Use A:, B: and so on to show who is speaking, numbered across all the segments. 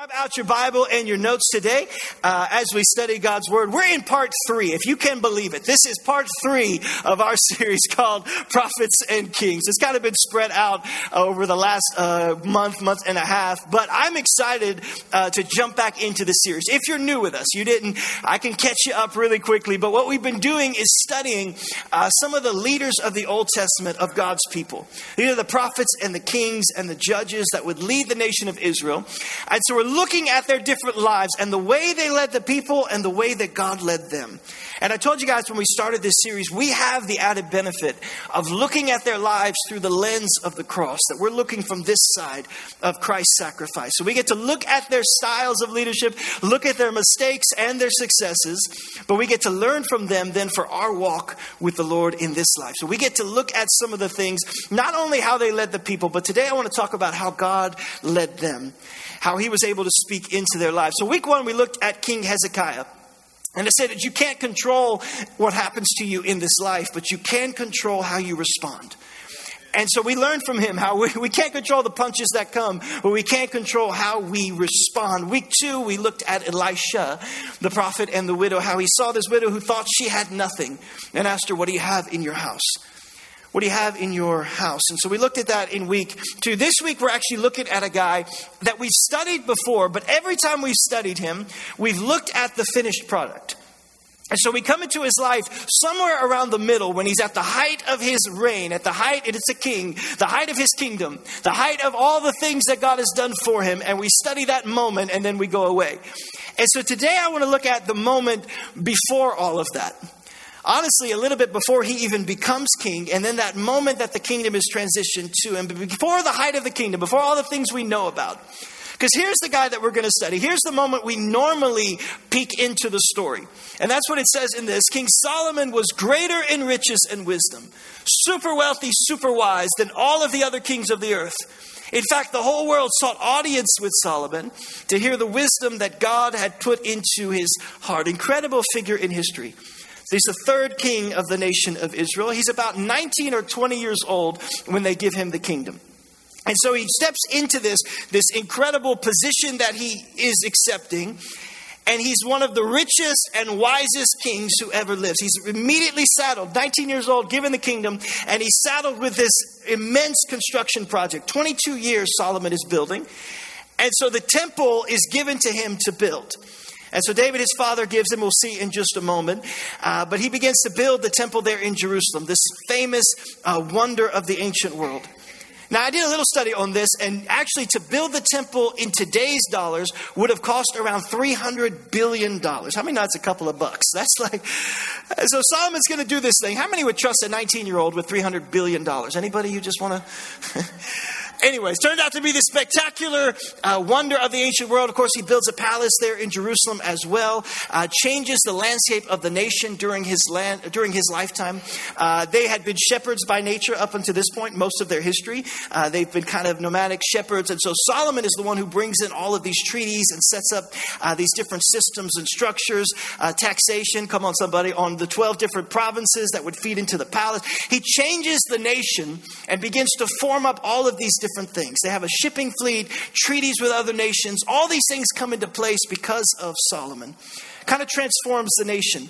A: Grab out your Bible and your notes today as we study God's Word. We're in part 3, if you can believe it. This is part 3 of our series called Prophets and Kings. It's kind of been spread out over the last month and a half, but I'm excited to jump back into the series. If you're new with us, I can catch you up really quickly, but what we've been doing is studying some of the leaders of the Old Testament of God's people. These are the prophets and the kings and the judges that would lead the nation of Israel. And so we're looking at their different lives and the way they led the people and the way that God led them. And I told you guys when we started this series, we have the added benefit of looking at their lives through the lens of the cross, that we're looking from this side of Christ's sacrifice. So we get to look at their styles of leadership, look at their mistakes and their successes, but we get to learn from them then for our walk with the Lord in this life. So we get to look at some of the things, not only how they led the people, but today I want to talk about how God led them, how he was able to speak into their lives. So week 1, we looked at King Hezekiah. And I said that you can't control what happens to you in this life, but you can control how you respond. And so we learned from him how we can't control the punches that come, but we can't control how we respond. Week 2, we looked at Elisha, the prophet and the widow, how he saw this widow who thought she had nothing and asked her, "What do you have in your house? What do you have in your house?" And so we looked at that in week 2. This week, we're actually looking at a guy that we've studied before, but every time we've studied him, we've looked at the finished product. And so we come into his life somewhere around the middle when he's at the height of his reign, at the height, and it's a king, the height of his kingdom, the height of all the things that God has done for him. And we study that moment and then we go away. And so today I want to look at the moment before all of that. Honestly, a little bit before he even becomes king, and then that moment that the kingdom is transitioned to him, but before the height of the kingdom, before all the things we know about. Because here's the guy that we're going to study. Here's the moment we normally peek into the story. And that's what it says in this. King Solomon was greater in riches and wisdom, super wealthy, super wise than all of the other kings of the earth. In fact, the whole world sought audience with Solomon to hear the wisdom that God had put into his heart. Incredible figure in history. He's the third king of the nation of Israel. He's about 19 or 20 years old when they give him the kingdom. And so he steps into this incredible position that he is accepting. And he's one of the richest and wisest kings who ever lives. He's immediately saddled, 19 years old, given the kingdom. And he's saddled with this immense construction project. 22 years Solomon is building. And so the temple is given to him to build. And so David, his father, gives him, we'll see in just a moment. But he begins to build the temple there in Jerusalem, this famous wonder of the ancient world. Now, I did a little study on this, and actually to build the temple in today's dollars would have cost around $300 billion. How many knots? A couple of bucks. That's like, so Solomon's going to do this thing. How many would trust a 19-year-old with $300 billion? Anybody you just want to... Anyways, turned out to be this spectacular wonder of the ancient world. Of course, he builds a palace there in Jerusalem as well. Changes the landscape of the nation during his lifetime. They had been shepherds by nature up until this point, most of their history. They've been kind of nomadic shepherds. And so Solomon is the one who brings in all of these treaties and sets up these different systems and structures. Taxation, come on somebody, on the 12 different provinces that would feed into the palace. He changes the nation and begins to form up all of these different things. They have a shipping fleet, treaties with other nations. All these things come into place because of Solomon. Kind of transforms the nation.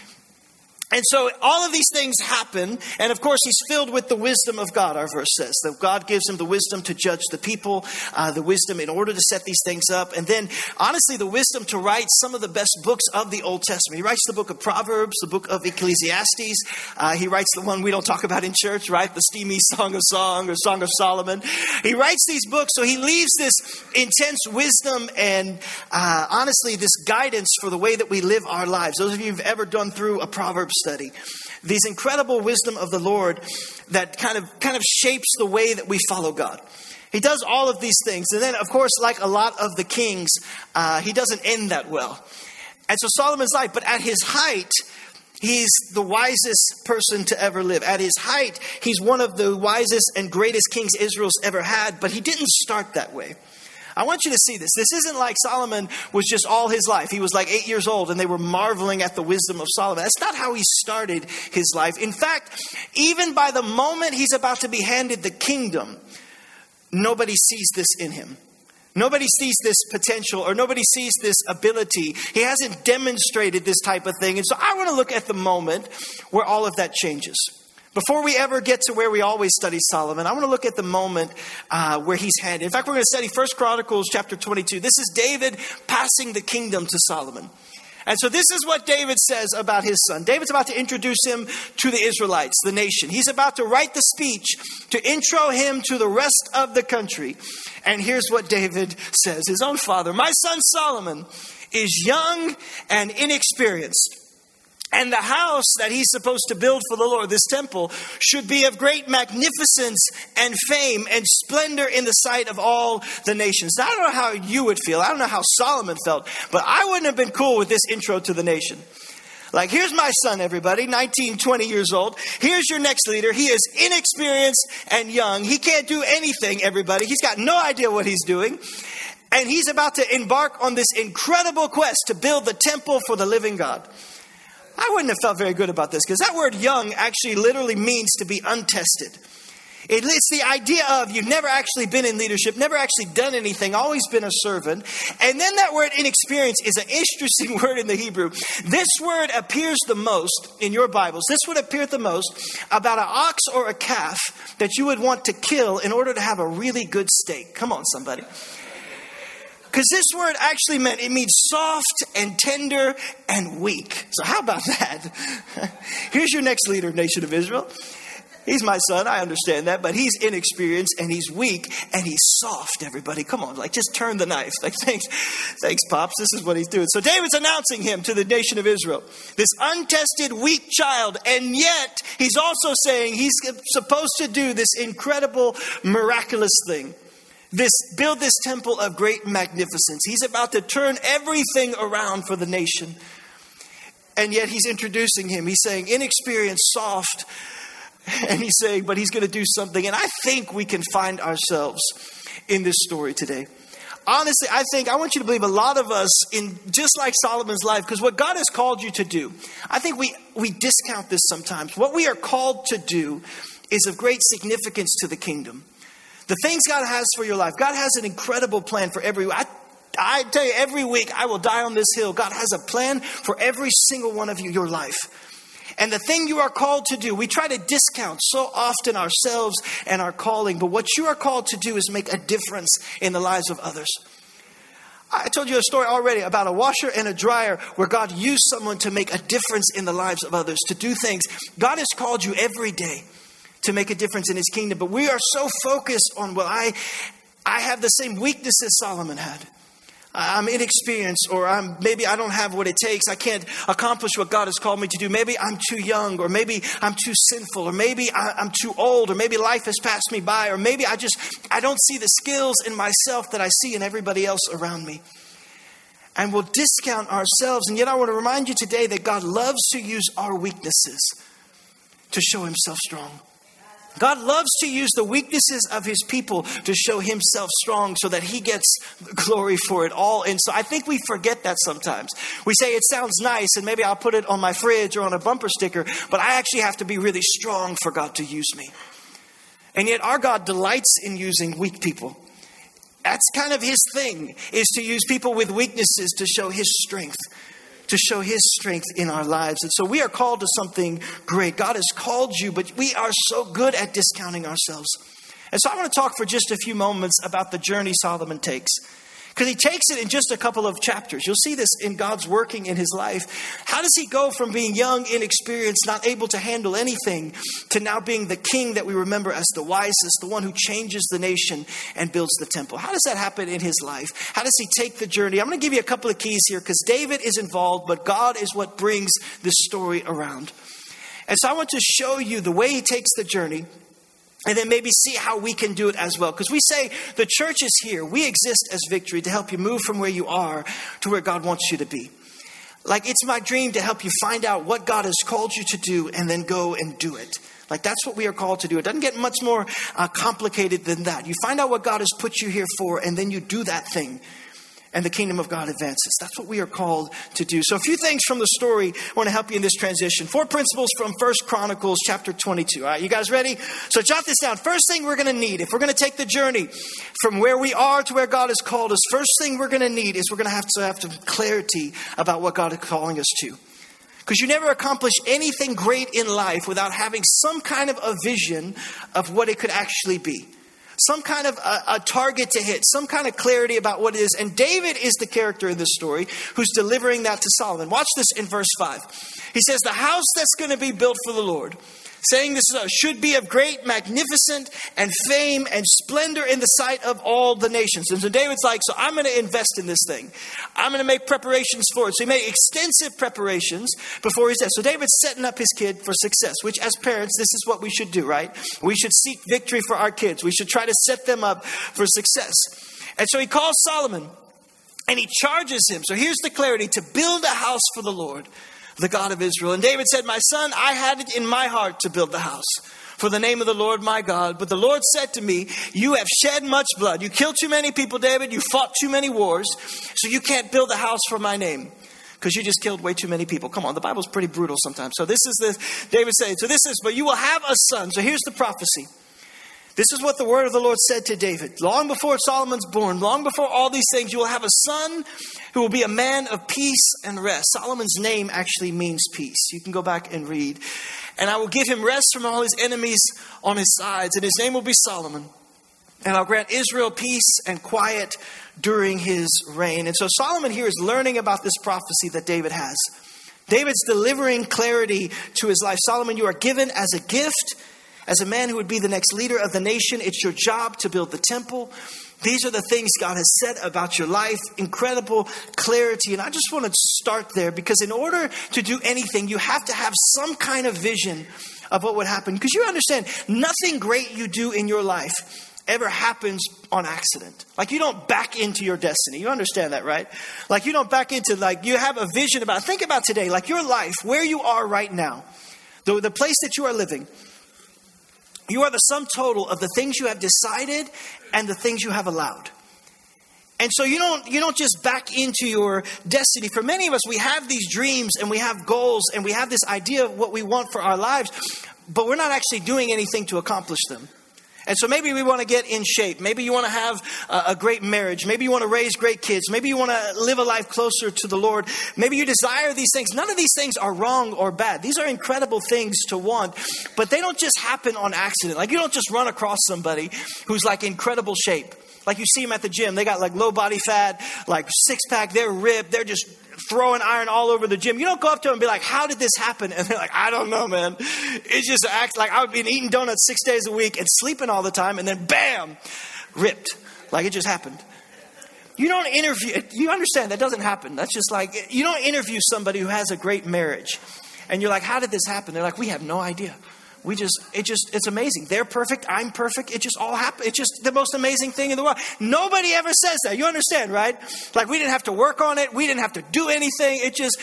A: And so all of these things happen. And of course, he's filled with the wisdom of God, our verse says. That God gives him the wisdom to judge the people, the wisdom in order to set these things up. And then, honestly, the wisdom to write some of the best books of the Old Testament. He writes the book of Proverbs, the book of Ecclesiastes. He writes the one we don't talk about in church, right? The steamy Song of Song or Song of Solomon. He writes these books, so he leaves this intense wisdom and, honestly, this guidance for the way that we live our lives. Those of you who've ever done through a Proverbs study, these incredible wisdom of the Lord that kind of shapes the way that we follow God. He does all of these things. And then, of course, like a lot of the kings, he doesn't end that well. And so Solomon's life, but at his height, he's the wisest person to ever live. At his height, he's one of the wisest and greatest kings Israel's ever had, but he didn't start that way. I want you to see this. This isn't like Solomon was just all his life. He was like 8 years old and they were marveling at the wisdom of Solomon. That's not how he started his life. In fact, even by the moment he's about to be handed the kingdom, nobody sees this in him. Nobody sees this potential or nobody sees this ability. He hasn't demonstrated this type of thing. And so I want to look at the moment where all of that changes. Before we ever get to where we always study Solomon, I want to look at the moment where he's headed. In fact, we're going to study 1 Chronicles chapter 22. This is David passing the kingdom to Solomon. And so this is what David says about his son. David's about to introduce him to the Israelites, the nation. He's about to write the speech to intro him to the rest of the country. And here's what David says. His own father, "My son Solomon is young and inexperienced. And the house that he's supposed to build for the Lord, this temple, should be of great magnificence and fame and splendor in the sight of all the nations." Now, I don't know how you would feel. I don't know how Solomon felt. But I wouldn't have been cool with this intro to the nation. Like, here's my son, everybody, 19, 20 years old. Here's your next leader. He is inexperienced and young. He can't do anything, everybody. He's got no idea what he's doing. And he's about to embark on this incredible quest to build the temple for the living God. I wouldn't have felt very good about this because that word young actually literally means to be untested. It's the idea of you've never actually been in leadership, never actually done anything, always been a servant. And then that word inexperienced is an interesting word in the Hebrew. This word appears the most in your Bibles. This would appear the most about an ox or a calf that you would want to kill in order to have a really good steak. Come on, somebody. Because this word actually it means soft and tender and weak. So how about that? Here's your next leader, nation of Israel. He's my son, I understand that, but he's inexperienced and he's weak and he's soft, everybody. Come on, just turn the knife. Thanks, Pops. This is what he's doing. So David's announcing him to the nation of Israel. This untested, weak child, and yet he's also saying he's supposed to do this incredible, miraculous thing. Build this temple of great magnificence. He's about to turn everything around for the nation. And yet he's introducing him. He's saying inexperienced, soft. And he's saying, but he's going to do something. And I think we can find ourselves in this story today. Honestly, I want you to believe a lot of us in just like Solomon's life, because what God has called you to do, I think we discount this sometimes. What we are called to do is of great significance to the kingdom. The things God has for your life. God has an incredible plan for I tell you, every week I will die on this hill. God has a plan for every single one of you, your life. And the thing you are called to do, we try to discount so often ourselves and our calling. But what you are called to do is make a difference in the lives of others. I told you a story already about a washer and a dryer where God used someone to make a difference in the lives of others, to do things. God has called you every day to make a difference in his kingdom. But we are so focused on, I have the same weaknesses Solomon had. I'm inexperienced, or maybe I don't have what it takes. I can't accomplish what God has called me to do. Maybe I'm too young, or maybe I'm too sinful, or maybe I'm too old, or maybe life has passed me by, or maybe I don't see the skills in myself that I see in everybody else around me. And we'll discount ourselves. And yet I want to remind you today that God loves to use our weaknesses to show himself strong. God loves to use the weaknesses of his people to show himself strong so that he gets glory for it all. And so I think we forget that sometimes. We say it sounds nice and maybe I'll put it on my fridge or on a bumper sticker, but I actually have to be really strong for God to use me. And yet our God delights in using weak people. That's kind of his thing, is to use people with weaknesses to show his strength. To show his strength in our lives. And so we are called to something great. God has called you, but we are so good at discounting ourselves. And so I want to talk for just a few moments about the journey Solomon takes. Because he takes it in just a couple of chapters. You'll see this in God's working in his life. How does he go from being young, inexperienced, not able to handle anything, to now being the king that we remember as the wisest, the one who changes the nation and builds the temple? How does that happen in his life? How does he take the journey? I'm going to give you a couple of keys here because David is involved, but God is what brings this story around. And so I want to show you the way he takes the journey. And then maybe see how we can do it as well. Because we say the church is here. We exist as Victory to help you move from where you are to where God wants you to be. Like, it's my dream to help you find out what God has called you to do and then go and do it. Like, that's what we are called to do. It doesn't get much more complicated than that. You find out what God has put you here for and then you do that thing. and the kingdom of God advances. That's what we are called to do. So a few things from the story I want to help you in this transition. 4 principles from 1 Chronicles chapter 22. All right, you guys ready? So jot this down. First thing we're going to need, if we're going to take the journey from where we are to where God has called us, first thing we're going to need is we're going to have clarity about what God is calling us to. Because you never accomplish anything great in life without having some kind of a vision of what it could actually be. Some kind of a target to hit, some kind of clarity about what it is. And David is the character in this story who's delivering that to Solomon. Watch this in verse 5. He says, the house that's going to be built for the Lord, saying this should be of great, magnificent, and fame and splendor in the sight of all the nations. And so David's like, so I'm going to invest in this thing. I'm going to make preparations for it. So he made extensive preparations before he said. So David's setting up his kid for success, which as parents, this is what we should do, right? We should seek victory for our kids. We should try to set them up for success. And so he calls Solomon and he charges him. So here's the clarity: to build a house for the Lord, the God of Israel. And David said, my son, I had it in my heart to build the house for the name of the Lord my God. But the Lord said to me, you have shed much blood. You killed too many people, David. You fought too many wars. So you can't build a house for my name, because you just killed way too many people. Come on, the Bible's pretty brutal sometimes. So this is David saying, but you will have a son. So here's the prophecy. This is what the word of the Lord said to David. Long before Solomon's born, long before all these things, you will have a son who will be a man of peace and rest. Solomon's name actually means peace. You can go back and read. And I will give him rest from all his enemies on his sides. And his name will be Solomon. And I'll grant Israel peace and quiet during his reign. And so Solomon here is learning about this prophecy that David has. David's delivering clarity to his life. Solomon, you are given as a gift. As a man who would be the next leader of the nation, it's your job to build the temple. These are the things God has said about your life. Incredible clarity. And I just want to start there, because in order to do anything, you have to have some kind of vision of what would happen. Because you understand, nothing great you do in your life ever happens on accident. Like, you don't back into your destiny. You understand that, right? Like, you don't back into, like, you have a vision about, think about today, like your life, where you are right now, the place that you are living. You are the sum total of the things you have decided and the things you have allowed. And so you don't just back into your destiny. For many of us, we have these dreams and we have goals and we have this idea of what we want for our lives, but we're not actually doing anything to accomplish them. And so maybe we want to get in shape. Maybe you want to have a great marriage. Maybe you want to raise great kids. Maybe you want to live a life closer to the Lord. Maybe you desire these things. None of these things are wrong or bad. These are incredible things to want, but they don't just happen on accident. Like, you don't just run across somebody who's like incredible shape. Like, you see them at the gym. They got like low body fat, like 6-pack. They're ripped. They're just throwing iron all over the gym. You don't go up to them and be like, how did this happen? And they're like, I don't know, man. It just acts like I've been eating donuts 6 days a week and sleeping all the time. And then bam, ripped. Like it just happened. You don't interview. You understand that doesn't happen. That's just like, you don't interview somebody who has a great marriage. And you're like, how did this happen? They're like, we have no idea. It's amazing. They're perfect. I'm perfect. It just all happened. It's just the most amazing thing in the world. Nobody ever says that. You understand, right? Like, we didn't have to work on it. We didn't have to do anything.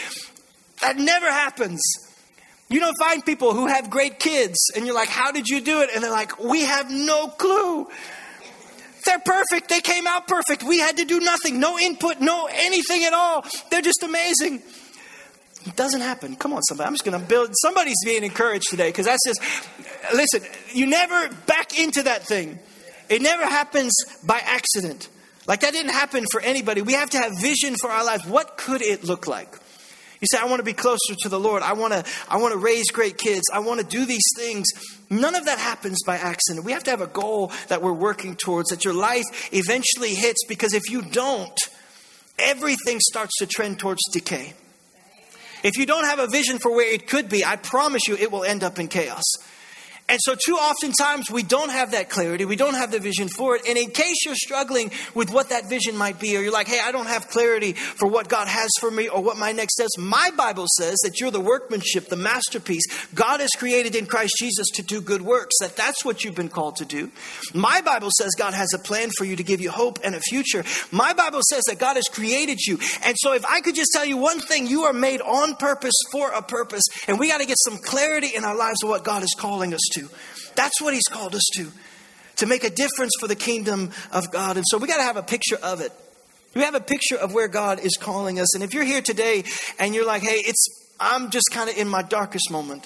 A: That never happens. You don't find people who have great kids and you're like, how did you do it? And they're like, we have no clue. They're perfect. They came out perfect. We had to do nothing. No input, no anything at all. They're just amazing. It doesn't happen. Come on, somebody. I'm just going to build. Somebody's being encouraged today, because that's just, listen, you never back into that thing. It never happens by accident. Like, that didn't happen for anybody. We have to have vision for our lives. What could it look like? You say, I want to be closer to the Lord. I want to raise great kids. I want to do these things. None of that happens by accident. We have to have a goal that we're working towards, that your life eventually hits, because if you don't, everything starts to trend towards decay. If you don't have a vision for where it could be, I promise you it will end up in chaos. And so too often times we don't have that clarity. We don't have the vision for it. And in case you're struggling with what that vision might be, or you're like, hey, I don't have clarity for what God has for me or what my next steps. My Bible says that you're the workmanship, the masterpiece God has created in Christ Jesus to do good works, that's what you've been called to do. My Bible says God has a plan for you to give you hope and a future. My Bible says that God has created you. And so if I could just tell you one thing, you are made on purpose for a purpose. And we got to get some clarity in our lives of what God is calling us to. That's what he's called us to make a difference for the kingdom of God. And so we got to have a picture of it. Do we have a picture of where God is calling us? And if you're here today and you're like, hey, I'm just kind of in my darkest moment.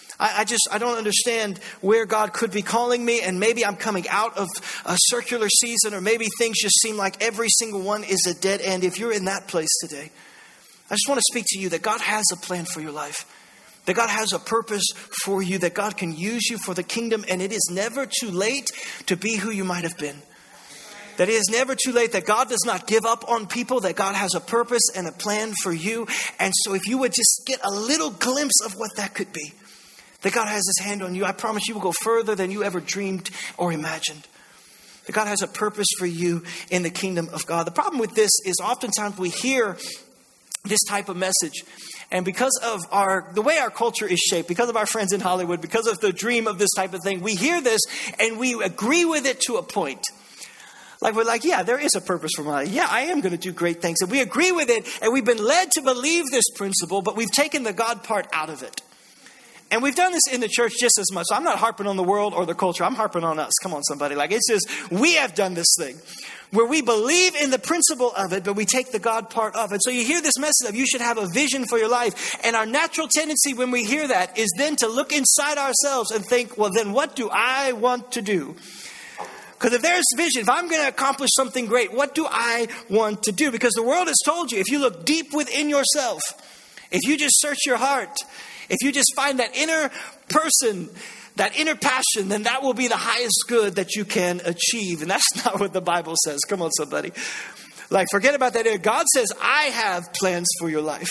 A: I don't understand where God could be calling me, and maybe I'm coming out of a circular season, or maybe things just seem like every single one is a dead end. If you're in that place today, I just want to speak to you that God has a plan for your life, that God has a purpose for you, that God can use you for the kingdom, and it is never too late to be who you might have been. That it is never too late, that God does not give up on people, that God has a purpose and a plan for you. And so if you would just get a little glimpse of what that could be, that God has his hand on you, I promise you will go further than you ever dreamed or imagined. That God has a purpose for you in the kingdom of God. The problem with this is oftentimes we hear this type of message, and because of the way our culture is shaped, because of our friends in Hollywood, because of the dream of this type of thing, we hear this and we agree with it to a point. Like we're like, yeah, there is a purpose for my life. Yeah, I am going to do great things. And we agree with it, and we've been led to believe this principle, but we've taken the God part out of it. And we've done this in the church just as much. So I'm not harping on the world or the culture. I'm harping on us. Come on, somebody. Like, it's just, we have done this thing where we believe in the principle of it, but we take the God part of it. So you hear this message of you should have a vision for your life. And our natural tendency when we hear that is then to look inside ourselves and think, well, then what do I want to do? Because if there's vision, if I'm going to accomplish something great, what do I want to do? Because the world has told you, if you look deep within yourself, if you just search your heart, if you just find that inner person, that inner passion, then that will be the highest good that you can achieve. And that's not what the Bible says. Come on, somebody. Like, forget about that. God says, I have plans for your life.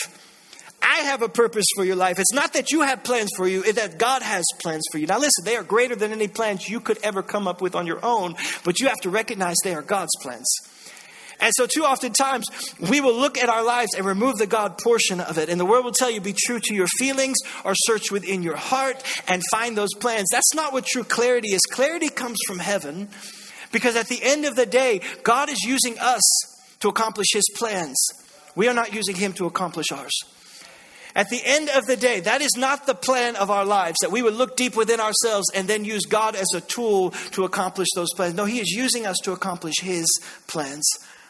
A: I have a purpose for your life. It's not that you have plans for you, it's that God has plans for you. Now listen, they are greater than any plans you could ever come up with on your own, but you have to recognize they are God's plans. And so too often times we will look at our lives and remove the God portion of it. And the world will tell you, be true to your feelings or search within your heart and find those plans. That's not what true clarity is. Clarity comes from heaven, because at the end of the day, God is using us to accomplish his plans. We are not using him to accomplish ours. At the end of the day, that is not the plan of our lives, that we would look deep within ourselves and then use God as a tool to accomplish those plans. No, he is using us to accomplish his plans.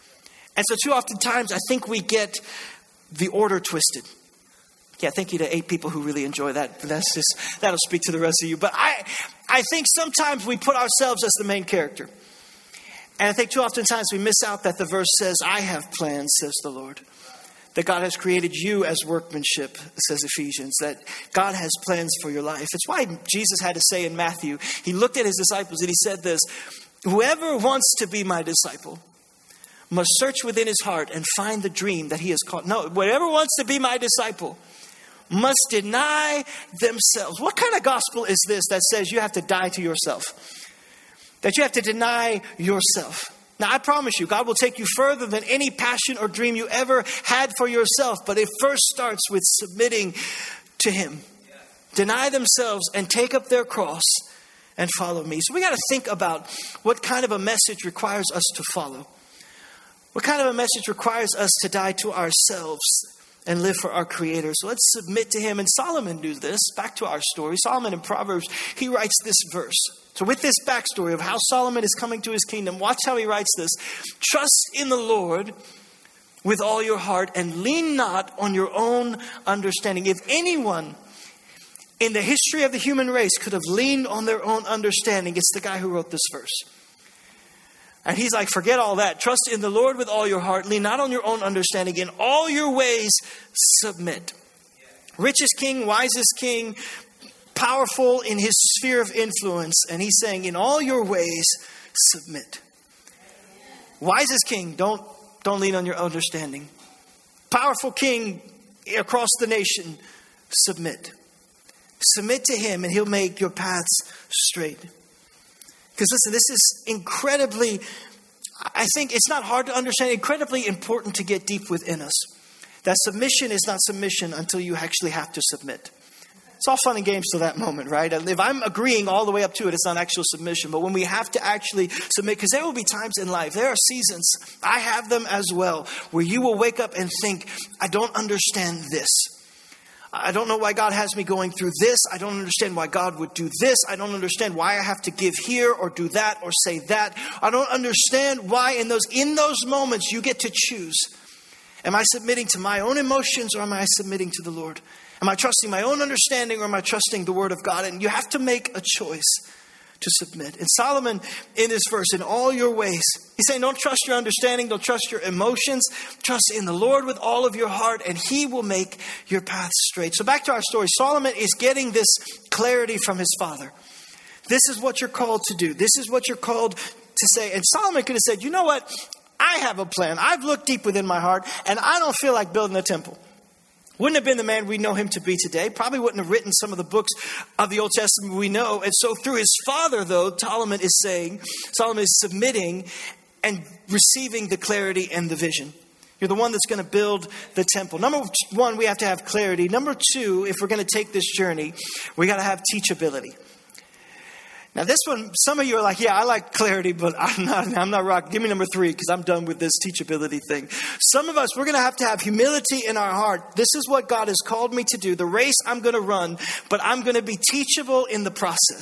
A: And so too often times, I think we get the order twisted. Yeah, thank you to 8 people who really enjoy that. That'll speak to the rest of you. But I think sometimes we put ourselves as the main character. And I think too often times we miss out that the verse says, I have plans, says the Lord. That God has created you as workmanship, says Ephesians. That God has plans for your life. It's why Jesus had to say in Matthew, he looked at his disciples and he said this, whoever wants to be my disciple must search within his heart and find the dream that he has called. No, whoever wants to be my disciple must deny themselves. What kind of gospel is this that says you have to die to yourself? That you have to deny yourself. Now, I promise you, God will take you further than any passion or dream you ever had for yourself. But it first starts with submitting to him. Deny themselves and take up their cross and follow me. So we got to think about what kind of a message requires us to follow. What kind of a message requires us to die to ourselves and live for our Creator? So let's submit to him. And Solomon knew this. Back to our story. Solomon in Proverbs, he writes this verse. So with this backstory of how Solomon is coming to his kingdom, watch how he writes this. Trust in the Lord with all your heart and lean not on your own understanding. If anyone in the history of the human race could have leaned on their own understanding, it's the guy who wrote this verse. And he's like, forget all that. Trust in the Lord with all your heart. Lean not on your own understanding. In all your ways, submit. Richest king, wisest king, powerful in his sphere of influence. And he's saying, in all your ways, submit. Wisest king, don't lean on your understanding. Powerful king across the nation, submit. Submit to him and he'll make your paths straight. Because listen, this is incredibly, I think it's not hard to understand, incredibly important to get deep within us. That submission is not submission until you actually have to submit. It's all fun and games to that moment, right? If I'm agreeing all the way up to it, it's not actual submission. But when we have to actually submit, because there will be times in life, there are seasons, I have them as well, where you will wake up and think, I don't understand this. I don't know why God has me going through this. I don't understand why God would do this. I don't understand why I have to give here or do that or say that. I don't understand why in those moments you get to choose. Am I submitting to my own emotions or am I submitting to the Lord? Am I trusting my own understanding or am I trusting the Word of God? And you have to make a choice to submit. And Solomon, in this verse, in all your ways, he's saying, don't trust your understanding, don't trust your emotions. Trust in the Lord with all of your heart, and He will make your path straight. So back to our story. Solomon is getting this clarity from his father. This is what you're called to do. This is what you're called to say. And Solomon could have said, you know what? I have a plan. I've looked deep within my heart, and I don't feel like building a temple. Wouldn't have been the man we know him to be today. Probably wouldn't have written some of the books of the Old Testament we know. And so through his father, though, Solomon is submitting and receiving the clarity and the vision. You're the one that's going to build the temple. Number one, we have to have clarity. Number two, if we're going to take this journey, we got to have teachability. Now this one, some of you are like, yeah, I like clarity, but I'm not rocking. Give me number three, because I'm done with this teachability thing. Some of us, we're going to have humility in our heart. This is what God has called me to do. The race I'm going to run, but I'm going to be teachable in the process.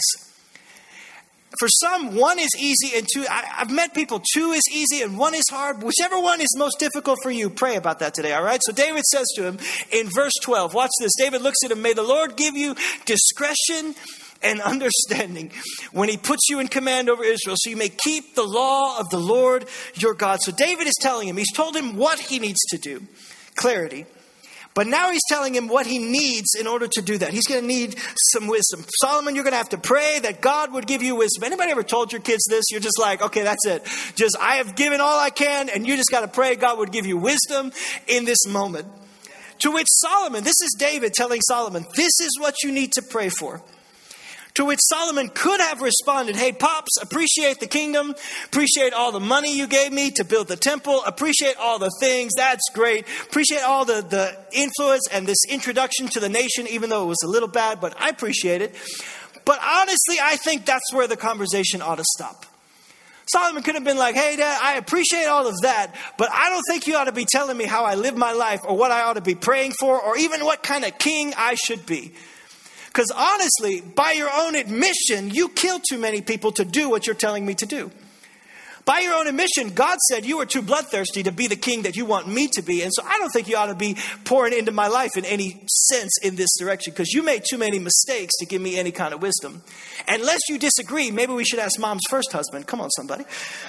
A: For some, one is easy and two, I've met people, two is easy and one is hard. Whichever one is most difficult for you, pray about that today, all right? So David says to him in verse 12, watch this. David looks at him, may the Lord give you discretion and understanding when He puts you in command over Israel, so you may keep the law of the Lord your God. So David is telling him, he's told him what he needs to do, clarity. But now he's telling him what he needs in order to do that. He's going to need some wisdom. Solomon, you're going to have to pray that God would give you wisdom. Anybody ever told your kids this? You're just like, okay, that's it. Just, I have given all I can, and you just got to pray God would give you wisdom in this moment. To which Solomon, this is David telling Solomon, this is what you need to pray for. To which Solomon could have responded, hey, Pops, appreciate the kingdom, appreciate all the money you gave me to build the temple, appreciate all the things, that's great, appreciate all the influence and this introduction to the nation, even though it was a little bad, but I appreciate it. But honestly, I think that's where the conversation ought to stop. Solomon could have been like, hey, Dad, I appreciate all of that, but I don't think you ought to be telling me how I live my life or what I ought to be praying for or even what kind of king I should be. Because honestly, by your own admission, you killed too many people to do what you're telling me to do. By your own admission, God said you are too bloodthirsty to be the king that you want me to be. And so I don't think you ought to be pouring into my life in any sense in this direction, because you made too many mistakes to give me any kind of wisdom. Unless you disagree, maybe we should ask Mom's first husband. Come on, somebody.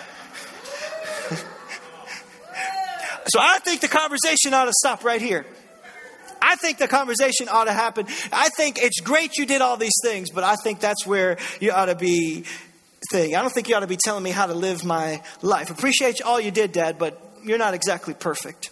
A: So I think the conversation ought to stop right here. I think the conversation ought to happen. I think it's great you did all these things, but I think that's where you ought to be thinking. I don't think you ought to be telling me how to live my life. Appreciate all you did, Dad, but you're not exactly perfect.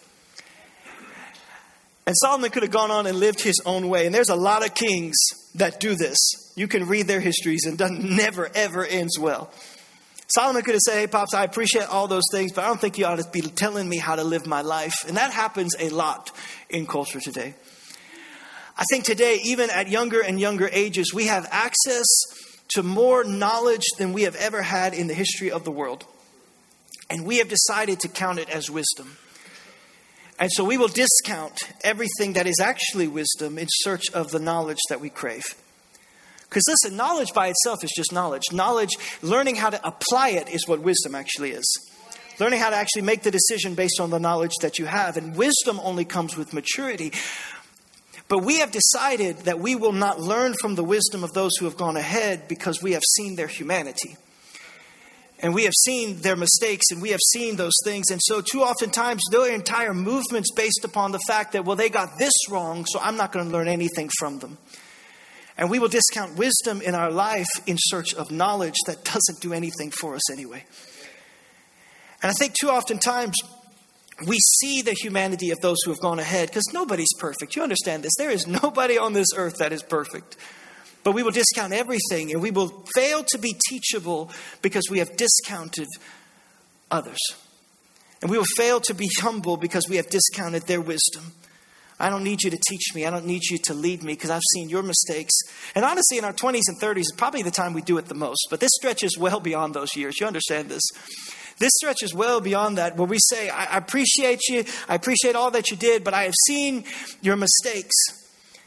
A: And Solomon could have gone on and lived his own way. And there's a lot of kings that do this. You can read their histories and it never, ever ends well. Solomon could have said, hey, Pops, I appreciate all those things, but I don't think you ought to be telling me how to live my life. And that happens a lot in culture today. I think today, even at younger and younger ages, we have access to more knowledge than we have ever had in the history of the world. And we have decided to count it as wisdom. And so we will discount everything that is actually wisdom in search of the knowledge that we crave. Because listen, knowledge by itself is just knowledge. Knowledge, learning how to apply it is what wisdom actually is. Learning how to actually make the decision based on the knowledge that you have. And wisdom only comes with maturity. But we have decided that we will not learn from the wisdom of those who have gone ahead because we have seen their humanity. And we have seen their mistakes and we have seen those things. And so too often times their entire movement's based upon the fact that, well, they got this wrong, so I'm not going to learn anything from them. And we will discount wisdom in our life in search of knowledge that doesn't do anything for us anyway. And I think too often times we see the humanity of those who have gone ahead because nobody's perfect. You understand this. There is nobody on this earth that is perfect. But we will discount everything and we will fail to be teachable because we have discounted others. And we will fail to be humble because we have discounted their wisdom. I don't need you to teach me. I don't need you to lead me because I've seen your mistakes. And honestly, in our 20s and 30s is probably the time we do it the most. But this stretches well beyond those years. You understand this? This stretches well beyond that, where we say, I appreciate you. I appreciate all that you did, but I have seen your mistakes.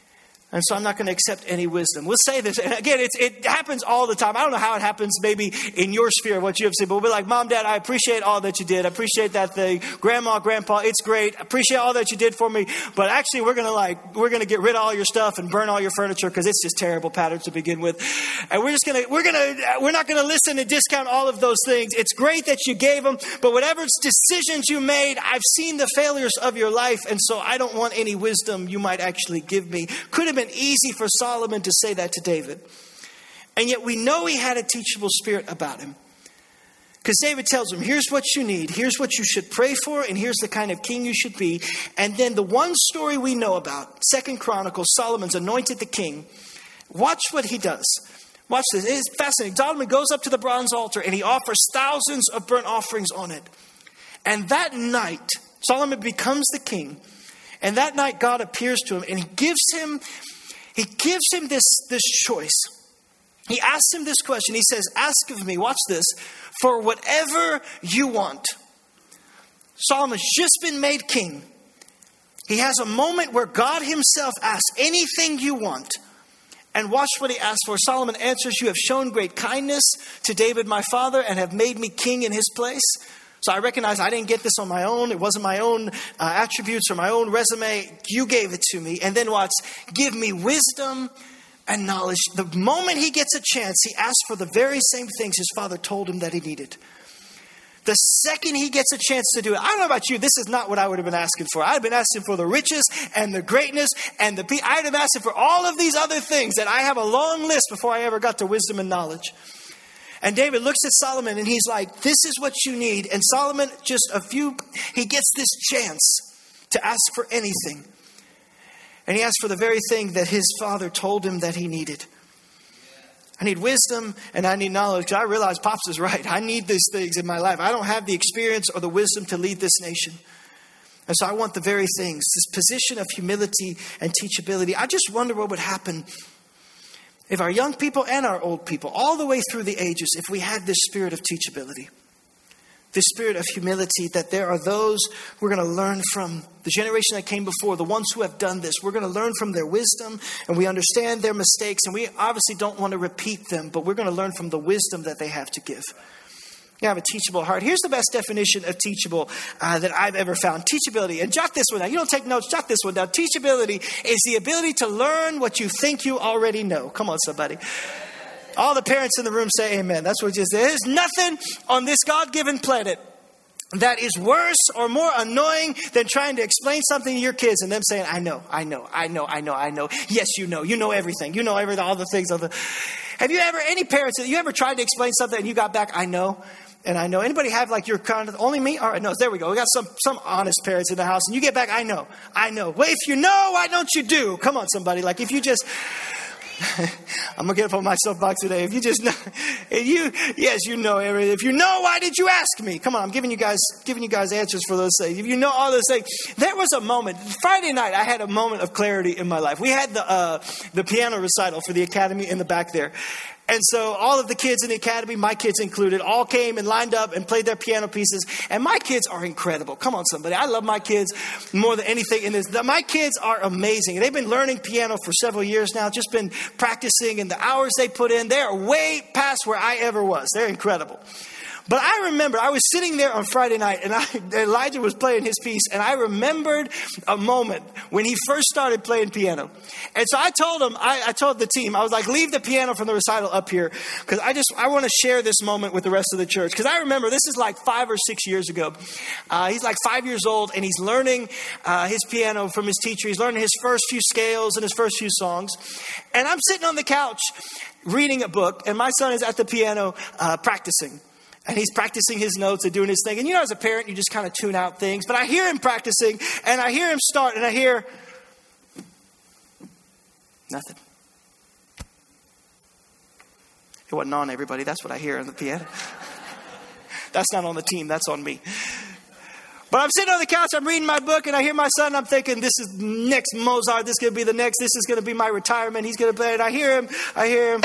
A: And so I'm not going to accept any wisdom. We'll say this. And again, it happens all the time. I don't know how it happens maybe in your sphere of what you have said, but we'll be like, Mom, Dad, I appreciate all that you did. I appreciate that thing. Grandma, Grandpa, it's great. I appreciate all that you did for me. But actually, we're going to get rid of all your stuff and burn all your furniture because it's just terrible patterns to begin with. And we're not going to listen and discount all of those things. It's great that you gave them, but whatever decisions you made, I've seen the failures of your life. And so I don't want any wisdom you might actually give me. Could have been easy for Solomon to say that to David. And yet we know he had a teachable spirit about him. Because David tells him, here's what you need. Here's what you should pray for. And here's the kind of king you should be. And then the one story we know about, 2 Chronicles, Solomon's anointed the king. Watch what he does. Watch this. It is fascinating. Solomon goes up to the bronze altar and he offers thousands of burnt offerings on it. And that night, Solomon becomes the king. And that night, God appears to him and he gives him this choice. He asks him this question. He says, ask of me, watch this, for whatever you want. Solomon's just been made king. He has a moment where God himself asks, anything you want. And watch what he asks for. Solomon answers, you have shown great kindness to David, my father, and have made me king in his place. So I recognize I didn't get this on my own. It wasn't my own attributes or my own resume. You gave it to me. And then watch, give me wisdom and knowledge. The moment he gets a chance, he asks for the very same things his father told him that he needed. The second he gets a chance to do it, I don't know about you, this is not what I would have been asking for. I'd have been asking for the riches and the greatness and I'd have asked for all of these other things that I have a long list before I ever got to wisdom and knowledge. And David looks at Solomon and he's like, this is what you need. And Solomon, he gets this chance to ask for anything. And he asks for the very thing that his father told him that he needed. I need wisdom and I need knowledge. I realize Pops is right. I need these things in my life. I don't have the experience or the wisdom to lead this nation. And so I want the very things, this position of humility and teachability. I just wonder what would happen if our young people and our old people, all the way through the ages, if we had this spirit of teachability, this spirit of humility, that there are those we're going to learn from, the generation that came before, the ones who have done this. We're going to learn from their wisdom and we understand their mistakes and we obviously don't want to repeat them, but we're going to learn from the wisdom that they have to give. You have a teachable heart. Here's the best definition of teachable that I've ever found. Teachability. And jot this one down. You don't take notes. Jot this one down. Teachability is the ability to learn what you think you already know. Come on, somebody. All the parents in the room say amen. That's what you said. There's nothing on this God-given planet that is worse or more annoying than trying to explain something to your kids and them saying, I know. Yes, you know everything. You know everything, all the things. Have you ever, any parents, you ever tried to explain something and you got back, I know? And I know. Anybody have like your kind of, only me? All right, no, there we go. We got some honest parents in the house and you get back, I know. Well, if you know, why don't you do? Come on, somebody. Like if you just, I'm going to get up on my soapbox today. If you just know, yes, you know everything. If you know, why did you ask me? Come on, I'm giving you guys answers for those things. If you know all those things, there was a moment, Friday night, I had a moment of clarity in my life. We had the piano recital for the academy in the back there. And so all of the kids in the academy, my kids included, all came and lined up and played their piano pieces. And my kids are incredible. Come on, somebody. I love my kids more than anything in this. My kids are amazing. They've been learning piano for several years now, just been practicing. And the hours they put in, they're way past where I ever was. They're incredible. But I remember I was sitting there on Friday night and Elijah was playing his piece. And I remembered a moment when he first started playing piano. And so I told him, I told the team, I was like, leave the piano from the recital up here. Because I want to share this moment with the rest of the church. Because I remember this is like 5 or 6 years ago. He's like 5 years old and he's learning his piano from his teacher. He's learning his first few scales and his first few songs. And I'm sitting on the couch reading a book. And my son is at the piano practicing. And he's practicing his notes and doing his thing. And you know, as a parent, you just kind of tune out things. But I hear him practicing and I hear him start and I hear nothing. It wasn't on, everybody. That's what I hear on the piano. That's not on the team. That's on me. But I'm sitting on the couch. I'm reading my book and I hear my son. I'm thinking, this is next Mozart. This is going to be the next. This is going to be my retirement. He's going to play it. I hear him.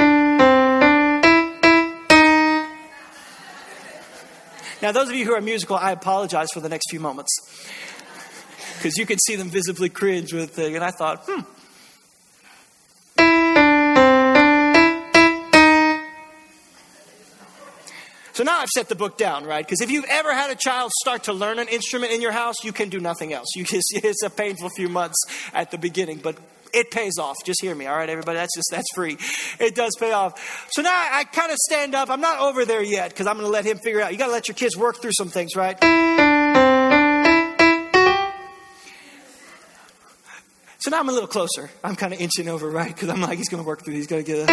A: Now, those of you who are musical, I apologize for the next few moments. Because you could see them visibly cringe with the, and I thought, now I've set the book down, right? Because if you've ever had a child start to learn an instrument in your house, you can do nothing else. It's a painful few months at the beginning, but it pays off. Just hear me, all right, everybody? That's free. It does pay off. So now I kind of stand up. I'm not over there yet because I'm going to let him figure it out. You got to let your kids work through some things, right? So now I'm a little closer. I'm kind of inching over, right? Because I'm like, he's going to work through. He's going to get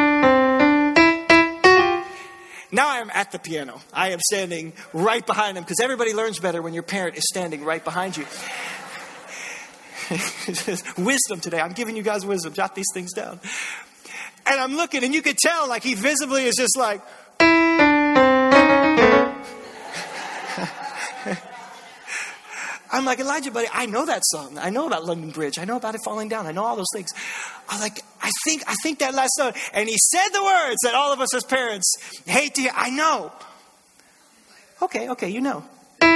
A: Now I am at the piano. I am standing right behind him because everybody learns better when your parent is standing right behind you. Wisdom today. I'm giving you guys wisdom. Jot these things down. And I'm looking, and you could tell, like, he visibly is just like... I'm like, Elijah, buddy, I know that song. I know about London Bridge. I know about it falling down. I know all those things. I'm like, I think that last note. And he said the words that all of us as parents hate to hear. I know. Okay, you know.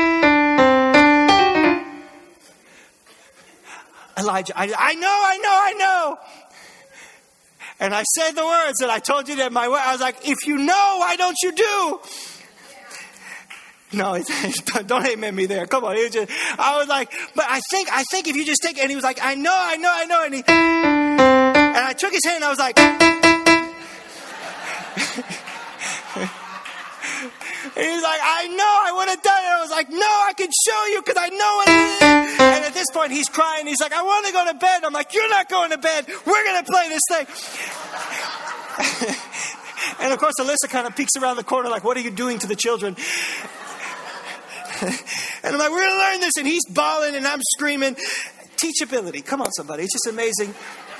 A: Elijah, I know. And I said the words that I told you that I was like, if you know, why don't you do? No, don't amen me there. Come on. I was like, but I think if you just take it. And he was like, I know. And I took his hand and I was like, and he was like, I know, I would have done it. I was like, no, I can show you because I know it. And at this point, he's crying. He's like, I want to go to bed. I'm like, you're not going to bed. We're going to play this thing. And of course, Alyssa kind of peeks around the corner like, what are you doing to the children? And I'm like, we're going to learn this. And he's bawling and I'm screaming. Teachability. Come on, somebody. It's just amazing.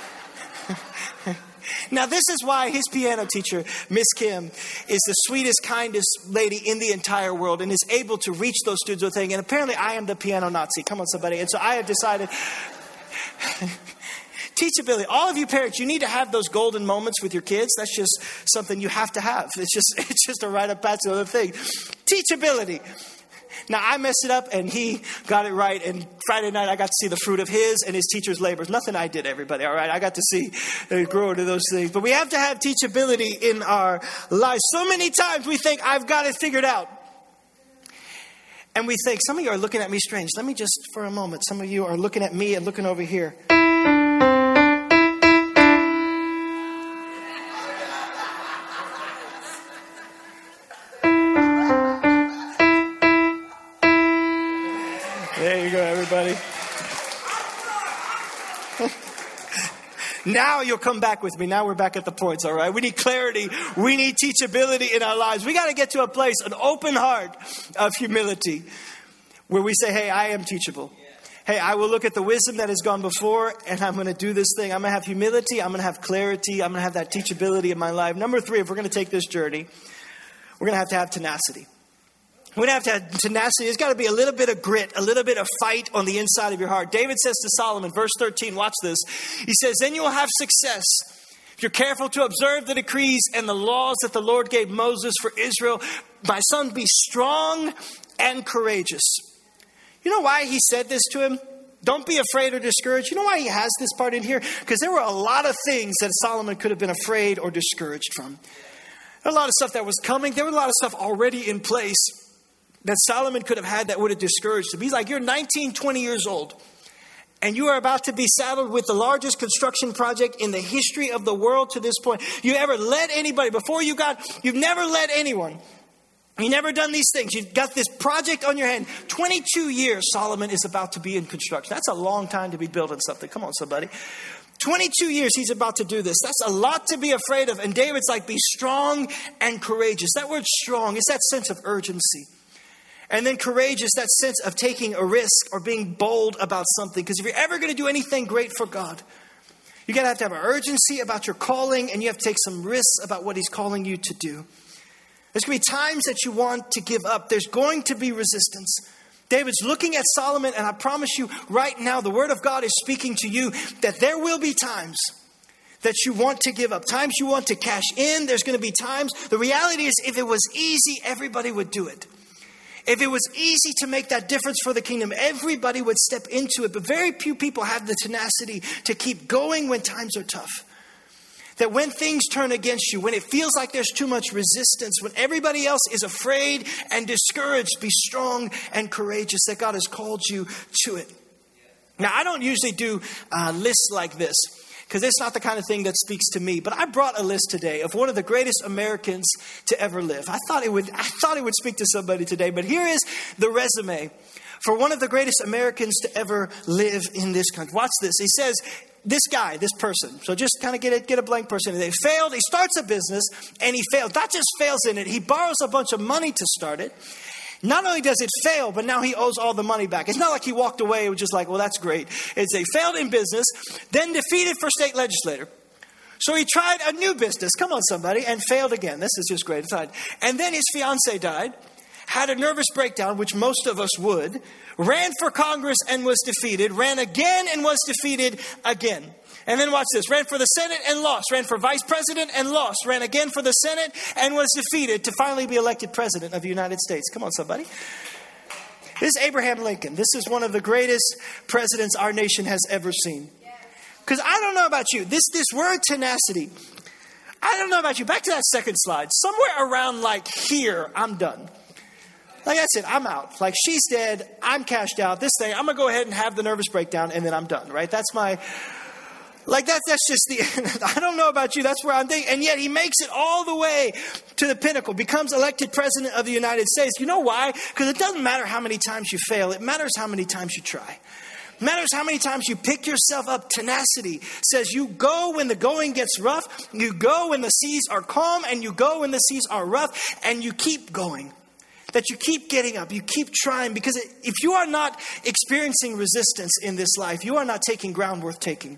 A: Now, this is why his piano teacher, Miss Kim, is the sweetest, kindest lady in the entire world and is able to reach those students with things. And apparently, I am the piano Nazi. Come on, somebody. And so I have decided... Teachability. All of you parents, you need to have those golden moments with your kids. That's just something you have to have. It's just a rite of passage other thing. Teachability. Now, I messed it up and he got it right. And Friday night, I got to see the fruit of his and his teacher's labors. Nothing I did, everybody, all right? I got to see grow into those things. But we have to have teachability in our lives. So many times we think, I've got it figured out. And we think, some of you are looking at me strange. Let me just, for a moment, some of you are looking at me and looking over here. There you go, everybody. Now you'll come back with me. Now we're back at the points, all right? We need clarity. We need teachability in our lives. We got to get to a place, an open heart of humility, where we say, hey, I am teachable. Hey, I will look at the wisdom that has gone before, and I'm going to do this thing. I'm going to have humility. I'm going to have clarity. I'm going to have that teachability in my life. Number 3, if we're going to take this journey, we're going to have tenacity. We're going to have tenacity. There's got to be a little bit of grit, a little bit of fight on the inside of your heart. David says to Solomon, verse 13, watch this. He says, then you will have success if you're careful to observe the decrees and the laws that the Lord gave Moses for Israel. My son, be strong and courageous. You know why he said this to him? Don't be afraid or discouraged. You know why he has this part in here? Because there were a lot of things that Solomon could have been afraid or discouraged from. There was a lot of stuff that was coming. There was a lot of stuff already in place that Solomon could have had that would have discouraged him. He's like, you're 19, 20 years old, and you are about to be saddled with the largest construction project in the history of the world to this point. You ever led anybody, you've never led anyone. You've never done these things. You've got this project on your hand. 22 years Solomon is about to be in construction. That's a long time to be building something. Come on, somebody. 22 years he's about to do this. That's a lot to be afraid of. And David's like, be strong and courageous. That word strong is that sense of urgency. And then courageous, that sense of taking a risk or being bold about something. Because if you're ever going to do anything great for God, you're going to have an urgency about your calling, and you have to take some risks about what he's calling you to do. There's going to be times that you want to give up. There's going to be resistance. David's looking at Solomon, and I promise you right now, the word of God is speaking to you that there will be times that you want to give up, times you want to cash in. There's going to be times. The reality is, if it was easy, everybody would do it. If it was easy to make that difference for the kingdom, everybody would step into it. But very few people have the tenacity to keep going when times are tough. That when things turn against you, when it feels like there's too much resistance, when everybody else is afraid and discouraged, be strong and courageous, that God has called you to it. Now, I don't usually do lists like this, because it's not the kind of thing that speaks to me. But I brought a list today of one of the greatest Americans to ever live. I thought it would speak to somebody today. But here is the resume for one of the greatest Americans to ever live in this country. Watch this. He says, this guy, this person. So just kind of get a blank person. They failed. He starts a business and he failed. Not just fails in it. He borrows a bunch of money to start it. Not only does it fail, but now he owes all the money back. It's not like he walked away and was just like, well, that's great. It's a failed in business, then defeated for state legislator. So he tried a new business. Come on, somebody. And failed again. This is just great. And then his fiance died, had a nervous breakdown, which most of us would, ran for Congress and was defeated, ran again and was defeated again. And then watch this, ran for the Senate and lost, ran for vice president and lost, ran again for the Senate and was defeated to finally be elected president of the United States. Come on, somebody. This is Abraham Lincoln. This is one of the greatest presidents our nation has ever seen. Because I don't know about you, this word tenacity, I don't know about you. Back to that second slide. Somewhere around like here, I'm done. Like that's it, I'm out. Like she's dead, I'm cashed out. This thing, I'm going to go ahead and have the nervous breakdown and then I'm done, right? That's my... Like that's just the, I don't know about you, that's where I'm thinking. And yet he makes it all the way to the pinnacle, becomes elected president of the United States. You know why? Because it doesn't matter how many times you fail. It matters how many times you try. It matters how many times you pick yourself up. Tenacity says you go when the going gets rough. You go when the seas are calm, and you go when the seas are rough, and you keep going. That you keep getting up, you keep trying, because if you are not experiencing resistance in this life, you are not taking ground worth taking.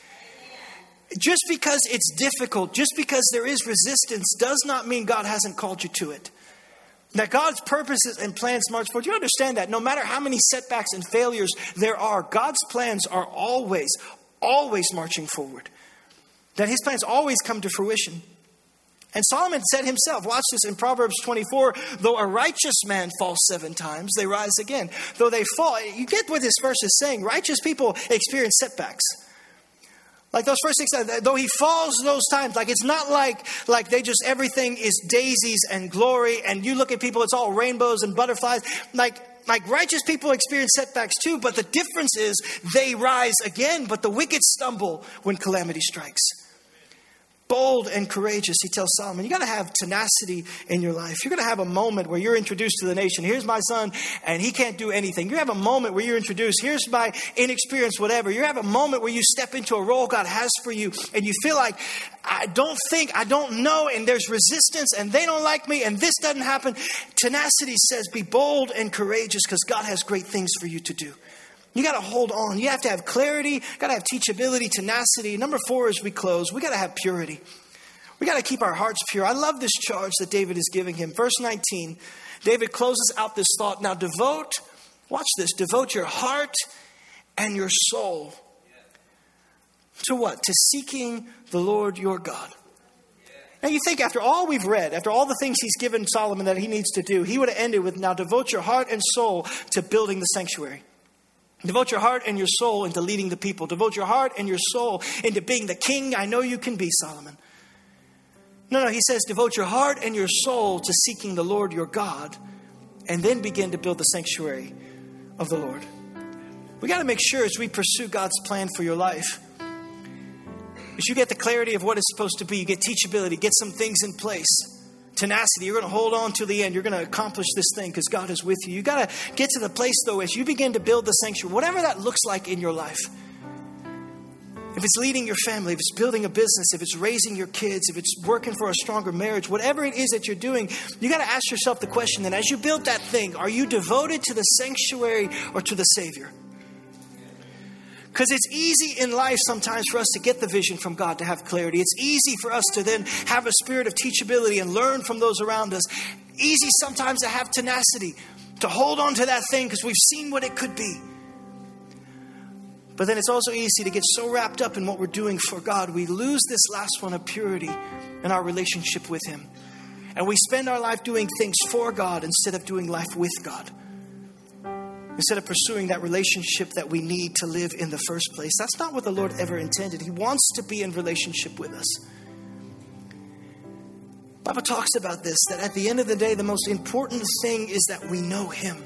A: Just because it's difficult, just because there is resistance, does not mean God hasn't called you to it. That God's purposes and plans march forward. You understand that no matter how many setbacks and failures there are, God's plans are always marching forward. That his plans always come to fruition. And Solomon said himself, watch this in Proverbs 24, though a righteous man falls 7 times, they rise again. Though they fall, you get what this verse is saying. Righteous people experience setbacks. Like those first 6 times, though he falls those times, like it's not like they just, everything is daisies and glory, and you look at people, it's all rainbows and butterflies. Like righteous people experience setbacks too, but the difference is they rise again, but the wicked stumble when calamity strikes. Bold and courageous, he tells Solomon. You got to have tenacity in your life. You're going to have a moment where you're introduced to the nation. Here's my son, and he can't do anything. You have a moment where you're introduced. Here's my inexperience, whatever. You have a moment where you step into a role God has for you, and you feel like, I don't know, and there's resistance, and they don't like me, and this doesn't happen. Tenacity says, be bold and courageous, because God has great things for you to do. You got to hold on. You have to have clarity. Got to have teachability, tenacity. Number 4, as we close, we got to have purity. We got to keep our hearts pure. I love this charge that David is giving him. Verse 19, David closes out this thought. Now watch this, devote your heart and your soul to what? To seeking the Lord your God. Now you think after all we've read, after all the things he's given Solomon that he needs to do, he would have ended with, now devote your heart and soul to building the sanctuary. Devote your heart and your soul into leading the people. Devote your heart and your soul into being the king I know you can be, Solomon. No, he says devote your heart and your soul to seeking the Lord your God, and then begin to build the sanctuary of the Lord. We got to make sure as we pursue God's plan for your life, as you get the clarity of what it's supposed to be, you get teachability, get some things in place. Tenacity, you're going to hold on to the end. You're going to accomplish this thing because God is with you. You got to get to the place, though, as you begin to build the sanctuary, whatever that looks like in your life. If it's leading your family, if it's building a business, if it's raising your kids, if it's working for a stronger marriage, whatever it is that you're doing, you got to ask yourself the question, then as you build that thing, are you devoted to the sanctuary or to the Savior? Because it's easy in life sometimes for us to get the vision from God, to have clarity. It's easy for us to then have a spirit of teachability and learn from those around us. Easy sometimes to have tenacity, to hold on to that thing because we've seen what it could be. But then it's also easy to get so wrapped up in what we're doing for God, we lose this last one of purity in our relationship with Him. And we spend our life doing things for God instead of doing life with God. Instead of pursuing that relationship that we need to live in the first place. That's not what the Lord ever intended. He wants to be in relationship with us. Bible talks about this, that at the end of the day, the most important thing is that we know Him.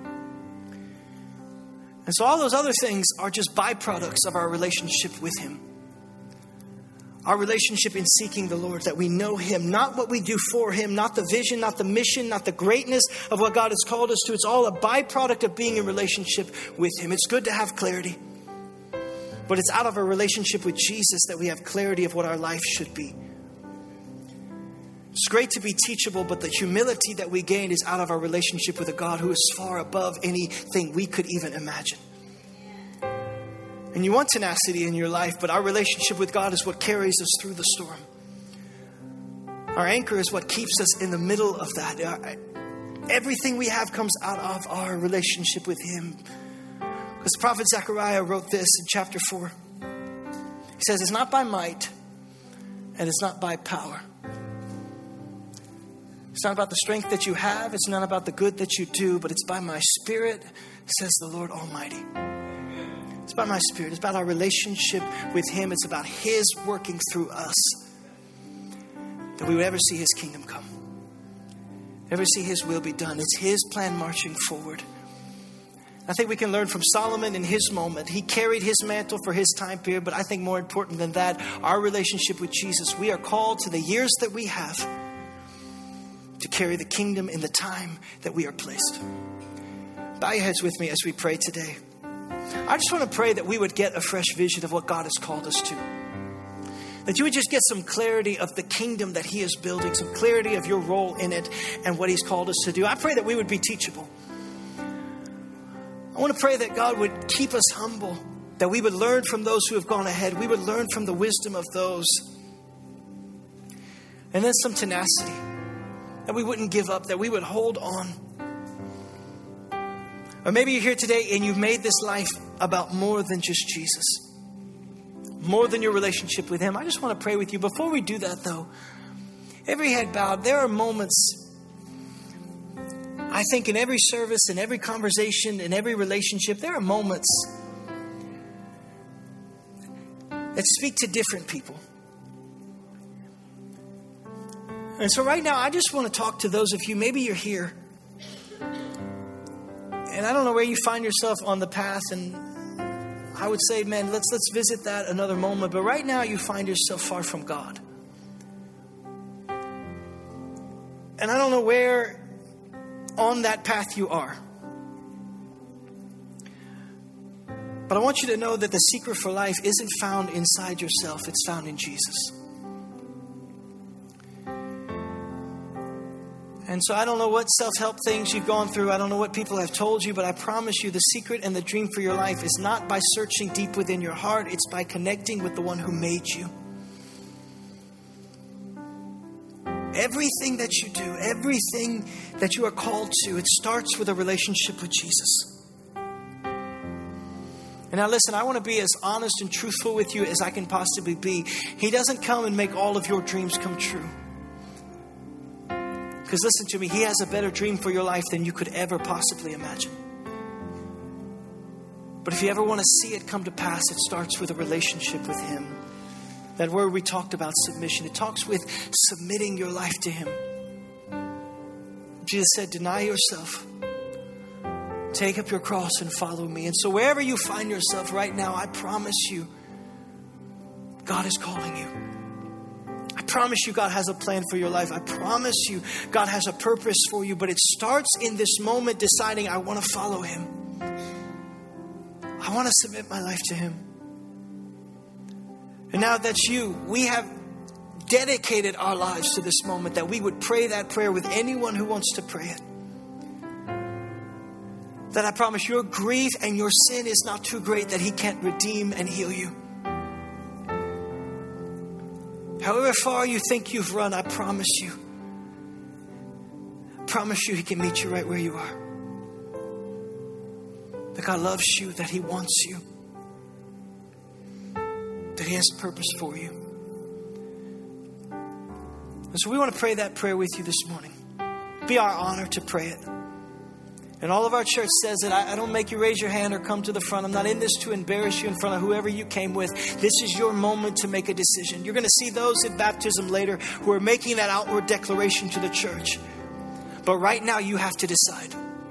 A: And so all those other things are just byproducts of our relationship with Him. Our relationship in seeking the Lord, that we know Him, not what we do for Him, not the vision, not the mission, not the greatness of what God has called us to. It's all a byproduct of being in relationship with Him. It's good to have clarity, but it's out of our relationship with Jesus that we have clarity of what our life should be. It's great to be teachable, but the humility that we gain is out of our relationship with a God who is far above anything we could even imagine. And you want tenacity in your life, but our relationship with God is what carries us through the storm. Our anchor is what keeps us in the middle of that. Everything we have comes out of our relationship with Him. Because the prophet Zechariah wrote this in chapter 4. He says, it's not by might and it's not by power. It's not about the strength that you have. It's not about the good that you do, but it's by my Spirit, says the Lord Almighty. It's about my Spirit. It's about our relationship with Him. It's about His working through us, that we would ever see His kingdom come, ever see His will be done. It's His plan marching forward. I think we can learn from Solomon in his moment. He carried his mantle for his time period, but I think more important than that, our relationship with Jesus. We are called to the years that we have to carry the kingdom in the time that we are placed. Bow your heads with me as we pray today. I just want to pray that we would get a fresh vision of what God has called us to. That you would just get some clarity of the kingdom that He is building, some clarity of your role in it and what He's called us to do. I pray that we would be teachable. I want to pray that God would keep us humble, that we would learn from those who have gone ahead. We would learn from the wisdom of those. And then some tenacity, that we wouldn't give up, that we would hold on. Or maybe you're here today and you've made this life about more than just Jesus, more than your relationship with Him. I just want to pray with you. Before we do that, though, every head bowed, there are moments, I think, in every service, in every conversation, in every relationship, there are moments that speak to different people. And so right now, I just want to talk to those of you, maybe you're here, and I don't know where you find yourself on the path, and I would say, man, let's visit that another moment. But right now, you find yourself far from God. And I don't know where on that path you are. But I want you to know that the secret for life isn't found inside yourself. It's found in Jesus. And so I don't know what self-help things you've gone through. I don't know what people have told you, but I promise you the secret and the dream for your life is not by searching deep within your heart. It's by connecting with the one who made you. Everything that you do, everything that you are called to, it starts with a relationship with Jesus. And now listen, I want to be as honest and truthful with you as I can possibly be. He doesn't come and make all of your dreams come true. Because listen to me, He has a better dream for your life than you could ever possibly imagine. But if you ever want to see it come to pass, it starts with a relationship with Him. That word we talked about, submission, it talks with submitting your life to Him. Jesus said, deny yourself, take up your cross and follow me. And so wherever you find yourself right now, I promise you, God is calling you. I promise you God has a plan for your life. I promise you God has a purpose for you. But it starts in this moment deciding I want to follow Him. I want to submit my life to Him. And now that's you. We have dedicated our lives to this moment that we would pray that prayer with anyone who wants to pray it. That I promise your grief and your sin is not too great that He can't redeem and heal you. However far you think you've run, I promise you He can meet you right where you are. That God loves you, that He wants you, that He has purpose for you. And so we want to pray that prayer with you this morning. Be our honor to pray it. And all of our church says that I don't make you raise your hand or come to the front. I'm not in this to embarrass you in front of whoever you came with. This is your moment to make a decision. You're going to see those at baptism later who are making that outward declaration to the church. But right now you have to decide.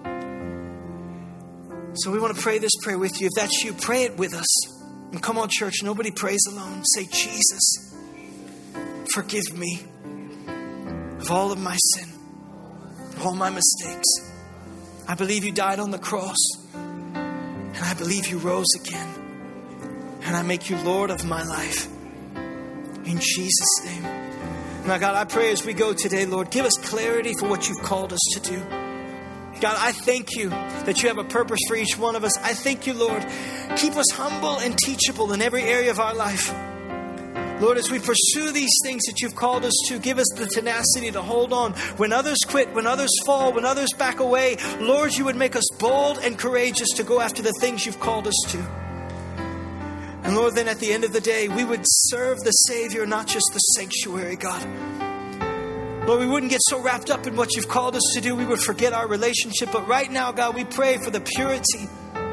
A: So we want to pray this prayer with you. If that's you, pray it with us. And come on, church, nobody prays alone. Say, Jesus, forgive me of all of my sin, of all my mistakes. I believe you died on the cross, and I believe you rose again, and I make you Lord of my life. In Jesus' name. Now, God, I pray as we go today, Lord, give us clarity for what you've called us to do. God, I thank you that you have a purpose for each one of us. I thank you, Lord. Keep us humble and teachable in every area of our life. Lord, as we pursue these things that you've called us to, give us the tenacity to hold on. When others quit, when others fall, when others back away, Lord, you would make us bold and courageous to go after the things you've called us to. And Lord, then at the end of the day, we would serve the Savior, not just the sanctuary, God. Lord, we wouldn't get so wrapped up in what you've called us to do, we would forget our relationship. But right now, God, we pray for the purity,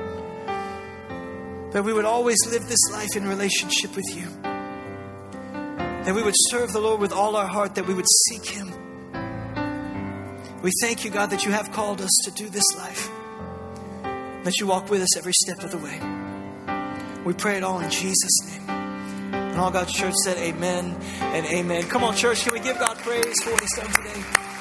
A: that we would always live this life in relationship with you. That we would serve the Lord with all our heart, that we would seek him. We thank you, God, that you have called us to do this life. That you walk with us every step of the way. We pray it all in Jesus' name. And all God's church said amen and amen. Come on, church, can we give God praise for what he's done today?